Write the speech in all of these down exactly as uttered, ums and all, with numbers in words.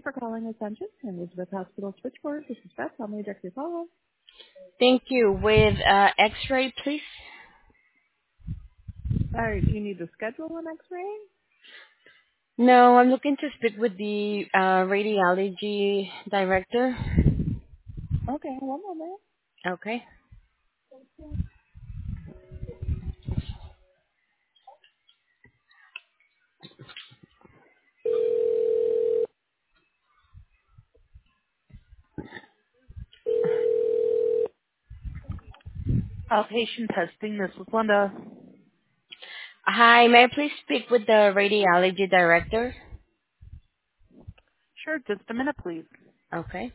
for calling Ascension and Elizabeth Hospital Switchboard. This is Beth. How may I direct your call? Thank you. With uh, X-ray, please. All right, do you need to schedule an X-ray? No, I'm looking to speak with the uh, radiology director. Okay, one moment. Okay. Outpatient testing. This is Linda. Hi, may I please speak with the radiology director? Sure, just a minute, please. Okay.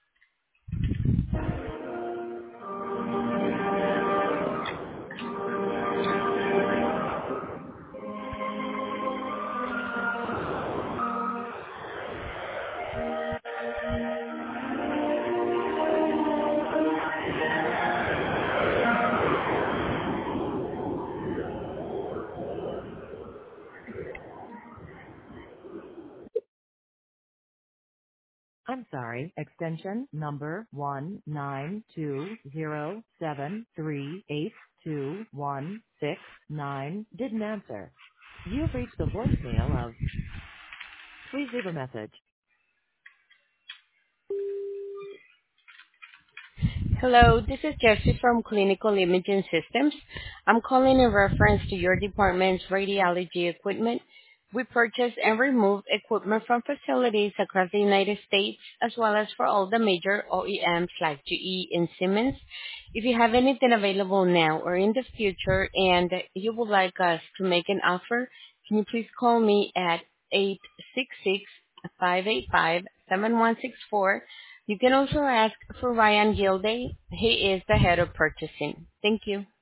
I'm sorry, extension number one nine two zero seven three eight two one six nine didn't answer. You've reached the voicemail of, please leave a message. Hello, this is Jessie from Clinical Imaging Systems. I'm calling in reference to your department's radiology equipment. We purchase and remove equipment from facilities across the United States, as well as for all the major O E Ms like G E and Siemens. If you have anything available now or in the future and you would like us to make an offer, can you please call me at eight six six, five eight five, seven one six four. You can also ask for Ryan Gilday. He is the head of purchasing. Thank you.